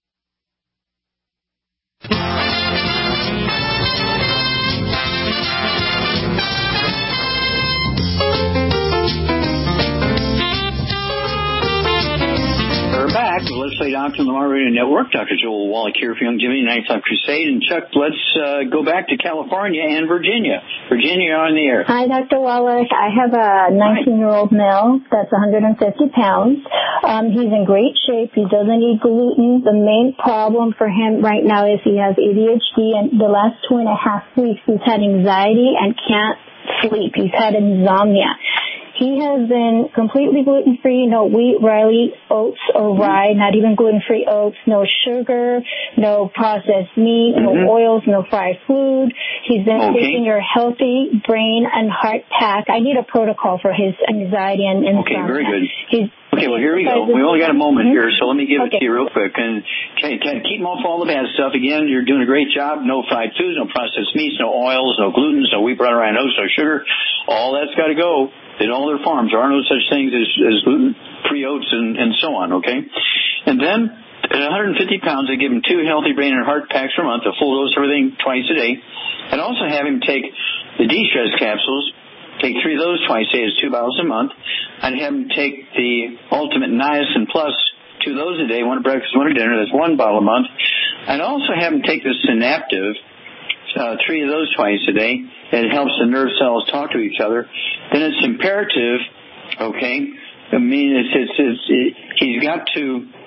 We're back. Let's Play Doctor on the Lamar Radio Network. Doctor Joel Wallach here for Longevity Nightclub Crusade. And Chuck, let's uh, go back to California and Virginia. Virginia, you're on the air. Hi, Doctor Wallach. I have a nineteen-year-old male that's one hundred fifty pounds. Um, he's in great shape. He doesn't eat gluten. The main problem for him right now is he has A D H D, and the last two and a half weeks he's had anxiety and can't sleep. He's had insomnia. He has been completely gluten-free, no wheat, rye, oats, or rye, not even gluten-free oats, no sugar, no processed meat, no mm-hmm. oils, no fried food. He's been okay. taking your healthy brain and heart pack. I need a protocol for his anxiety and insomnia. Okay, very good. He's Okay, well, here we go. We only got a moment mm-hmm. here, so let me give okay. it to you real quick. And can, can keep them off all the bad stuff. Again, you're doing a great job. No fried foods, no processed meats, no oils, no gluten, no wheat, butter, no oats, no sugar. All that's got to go. In all their farms, there are no such things as, as gluten-free oats and, and so on, okay? And then at one hundred fifty pounds, I give him two healthy brain and heart packs per month, a full dose of everything twice a day. I'd also have him take the de-stress capsules, take three of those twice a day, it's two bottles a month. I'd have him take the Ultimate Niacin Plus, two of those a day, one at breakfast, one at dinner, that's one bottle a month. I'd also have him take the Synaptive, Uh, three of those twice a day. It helps the nerve cells talk to each other. Then it's imperative, okay, I mean, it's, it's, it's, it, he's got to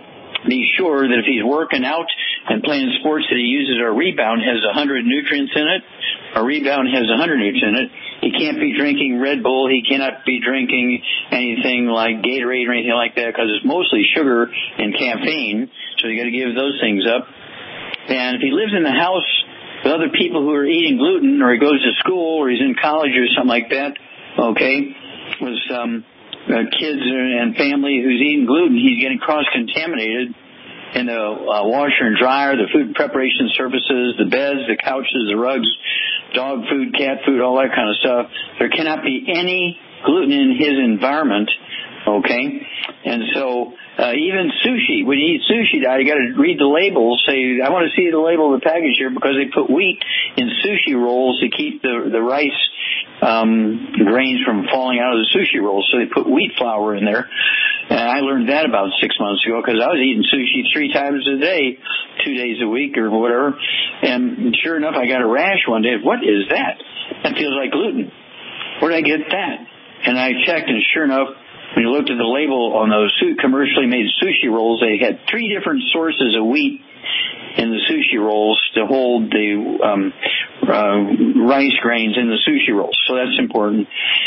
be sure that if he's working out and playing sports that he uses our Rebound has one hundred nutrients in it. Our Rebound has one hundred nutrients in it. He can't be drinking Red Bull. He cannot be drinking anything like Gatorade or anything like that because it's mostly sugar and caffeine. So you got to give those things up. And if he lives in the house with with other people who are eating gluten, or he goes to school, or he's in college or something like that, okay, with um, uh, kids and family who's eating gluten, he's getting cross-contaminated in the uh, washer and dryer, the food preparation surfaces, the beds, the couches, the rugs, dog food, cat food, all that kind of stuff. There cannot be any gluten in his environment, okay? And so uh, even sushi, when you eat sushi, now you got to read the labels. Say, I want to see the label of the package here because they put wheat in sushi rolls to keep the the rice um, grains from falling out of the sushi rolls. So they put wheat flour in there. And I learned that about six months ago because I was eating sushi three times a day, two days a week or whatever. And sure enough, I got a rash one day. What is that? That feels like gluten. Where did I get that? And I checked, and sure enough, when you looked at the label on those commercially made sushi rolls, they had three different sources of wheat in the sushi rolls to hold the um, uh, rice grains in the sushi rolls. So that's important.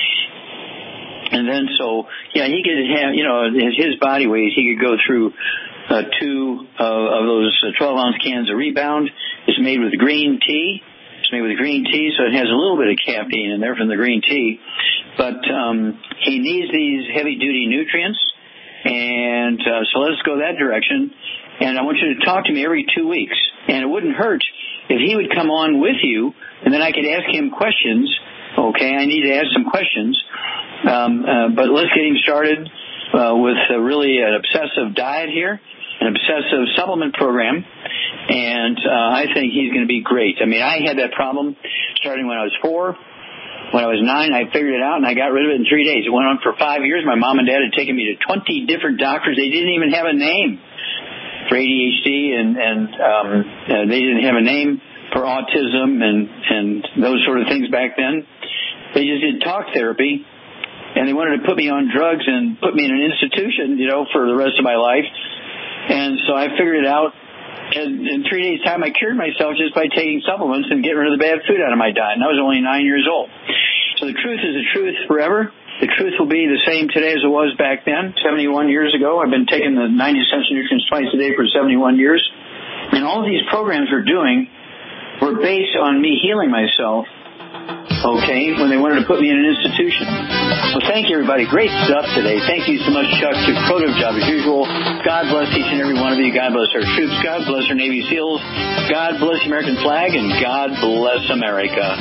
And then so, yeah, he could have, you know, his, his body weight, he could go through uh, two uh, of those twelve-ounce cans of Rebound. It's made with green tea. It's made with green tea, so it has a little bit of caffeine in there from the green tea. But um, he needs these heavy-duty nutrients, and uh, so let's go that direction. And I want you to talk to me every two weeks. And it wouldn't hurt if he would come on with you, and then I could ask him questions. Okay, I need to ask some questions. Um, uh, but let's get him started uh, with uh, really an obsessive diet here, an obsessive supplement program, and uh, I think he's going to be great. I mean, I had that problem starting when I was four. When I was nine, I figured it out, and I got rid of it in three days. It went on for five years. My mom and dad had taken me to twenty different doctors. They didn't even have a name for A D H D, and, and um, uh, they didn't have a name for autism and, and those sort of things back then. They just did talk therapy, and they wanted to put me on drugs and put me in an institution, you know, for the rest of my life. And so I figured it out. And in three days' time, I cured myself just by taking supplements and getting rid of the bad food out of my diet. And I was only nine years old. So the truth is the truth forever. The truth will be the same today as it was back then, seventy-one years ago. I've been taking the ninety essential nutrients twice a day for seventy-one years. And all of these programs we're doing were based on me healing myself, okay, when they wanted to put me in an institution. Well, thank you, everybody. Great stuff today. Thank you so much, Chuck. Productive job as usual. God bless each and every one of you. God bless our troops. God bless our Navy SEALs. God bless the American flag, and God bless America.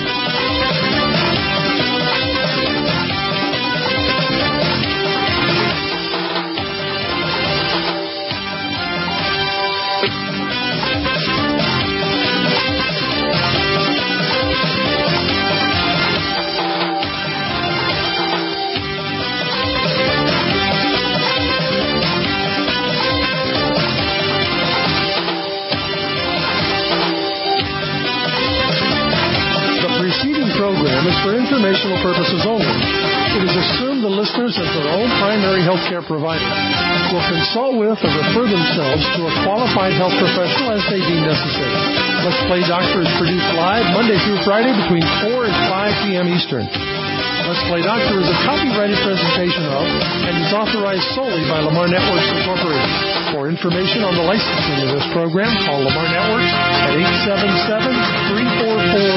Is for informational purposes only. It is assumed the listeners at their own primary health care provider will consult with or refer themselves to a qualified health professional as they deem necessary. Let's Play Doctor is produced live Monday through Friday between four and five p.m. Eastern. Let's Play Doctor is a copyrighted presentation of and is authorized solely by Lamar Networks Incorporated. For information on the licensing of this program, call Lamar Networks at eight seven seven, three four four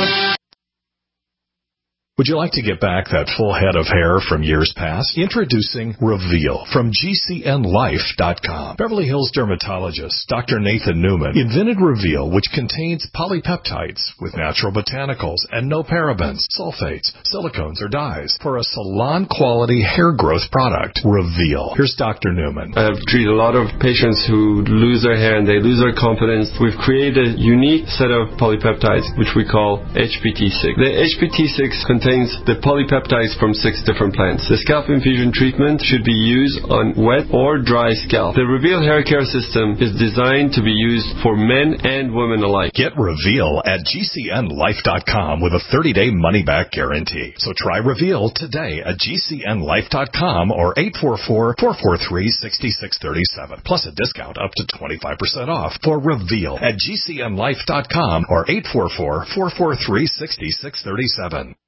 Would you like to get back that full head of hair from years past? Introducing Reveal from G C N life dot com. Beverly Hills dermatologist Doctor Nathan Newman invented Reveal, which contains polypeptides with natural botanicals and no parabens, sulfates, silicones, or dyes for a salon-quality hair growth product. Reveal. Here's Doctor Newman. I've treated a lot of patients who lose their hair and they lose their confidence. We've created a unique set of polypeptides, which we call H P T six. The H P T six contains contains the polypeptides from six different plants. The scalp infusion treatment should be used on wet or dry scalp. The Reveal hair care system is designed to be used for men and women alike. Get Reveal at G C N life dot com with a thirty-day money-back guarantee. So try Reveal today at G C N life dot com or eight four four, four four three, six six three seven. Plus a discount up to twenty-five percent off for Reveal at G C N life dot com or eight four four, four four three, six six three seven.